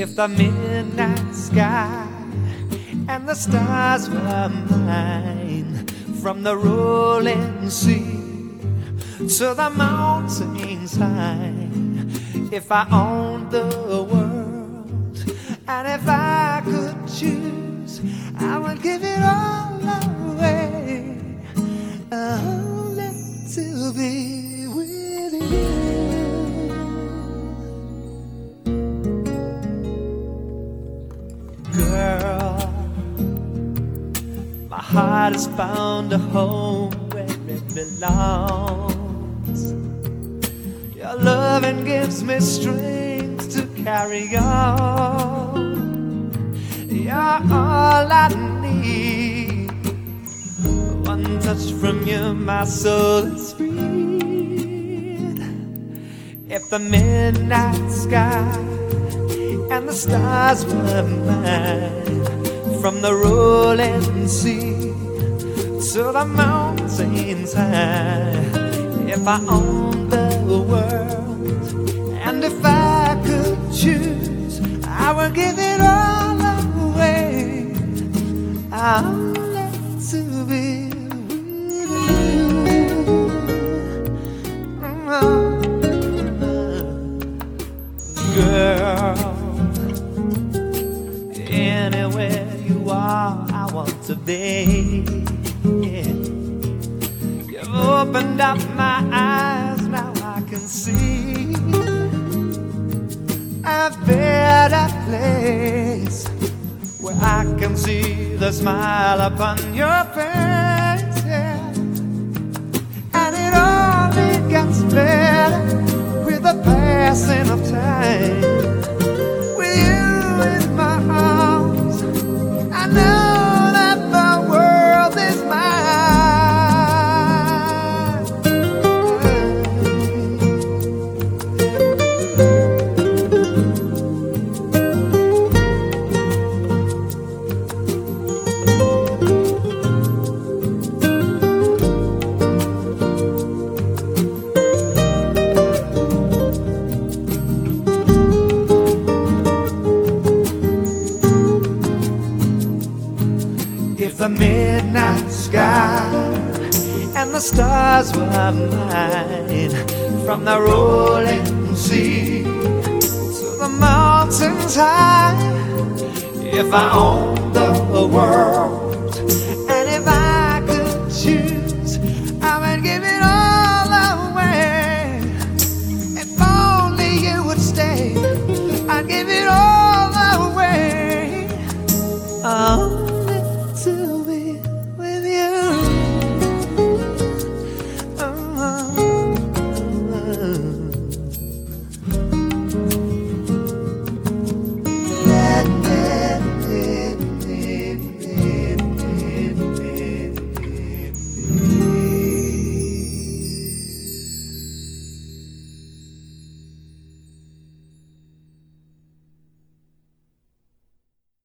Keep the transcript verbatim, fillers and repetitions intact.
If the midnight sky and the stars were mine, from the rolling sea to the mountains high, if I owned the world and if I could choose, I would give it all away, only to be with you. Girl, my heart has found a home where it belongs. Your loving gives me strength to carry on. You're all I need. One touch from you, my soul is freed. If the midnight sky and the stars were mine, from the rolling sea to the mountains high, if I owned the world and if I could choose, I would give it all away, only to be with you. Girl, anywhere you are, I want to be. Yeah. You've opened up my eyes, now I can see a better place, where I can see the smile upon your face, yeah. And it only gets better with the passing of time. With you in my arms, I know that the world is the midnight sky and the stars were mine, from the rolling sea to the mountains high. If I owned the world and if I could choose, I would give it all away. If only you would stay, I'd give it all away. Oh.